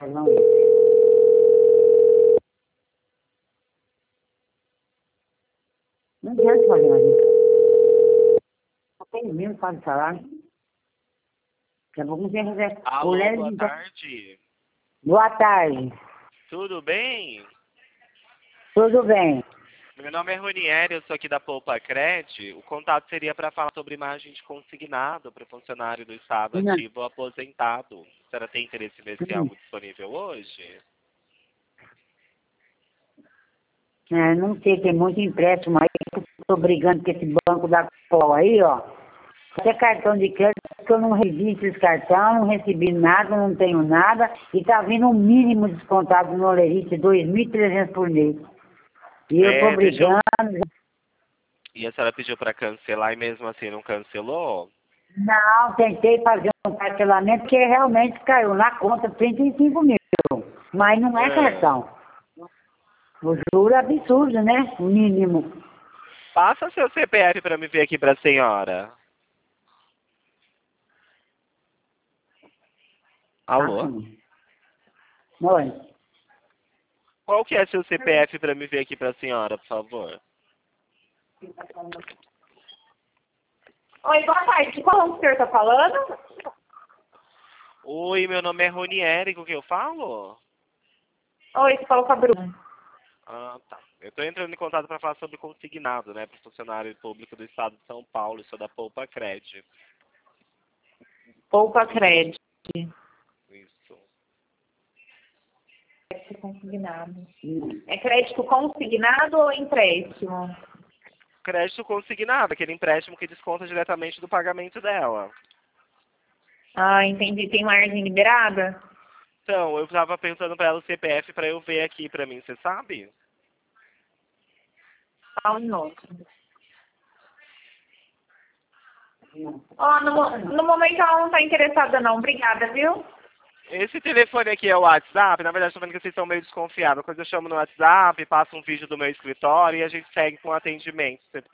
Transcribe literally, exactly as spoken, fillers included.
não entra. Não adianta fazer mais isso. Não tem mesmo para falar. Daqui a pouco não tem reserva. Alô, Mulheres boa de- tarde. Boa tarde. Tudo bem? Tudo bem? Meu nome é Ronieri, eu sou aqui da Poupa Cred. O contato seria para falar sobre imagem de consignado para funcionário do Estado Não. ativo ou aposentado. A senhora tem interesse em ver se tem Hum. algo disponível hoje? É, não sei, tem muito empréstimo aí. Estou brigando com esse banco da Col aí, ó. Até cartão de crédito, que eu não recebi esses cartão, não recebi nada, não tenho nada. E tá vindo um mínimo descontado no Olerite, dois mil e trezentos por mês. E eu tô É, deixa eu... brigando. E a senhora pediu para cancelar e mesmo assim não cancelou? Não, tentei fazer um parcelamento que realmente caiu na conta trinta e cinco mil. Mas não é É. cartão. O juro é absurdo, né? O mínimo. Passa seu C P F para me ver aqui para a senhora. Alô? Assim. Oi. Qual que é seu C P F para me ver aqui para a senhora, por favor? Oi, boa tarde. Qual o senhor está falando? Oi, meu nome é Ronieri, com quem eu falo? Oi, você falou com a Bruna. Ah, tá. Eu estou entrando em contato para falar sobre consignado, né, para o funcionário público do Estado de São Paulo, isso é da Poupa Cred. Poupa crédito. Isso. Crédito consignado. É crédito consignado ou empréstimo? Crédito consignado, aquele empréstimo que desconta diretamente do pagamento dela. Ah, entendi. Tem margem liberada? Então, eu estava perguntando para ela o C P F para eu ver aqui para mim, você sabe? Só um minuto. Ó, no, mo- no momento ela não está interessada não. Obrigada, viu? Esse telefone aqui é o WhatsApp, na verdade estou vendo que vocês estão meio desconfiados. Quando eu chamo no WhatsApp, passa um vídeo do meu escritório e a gente segue com o atendimento. Você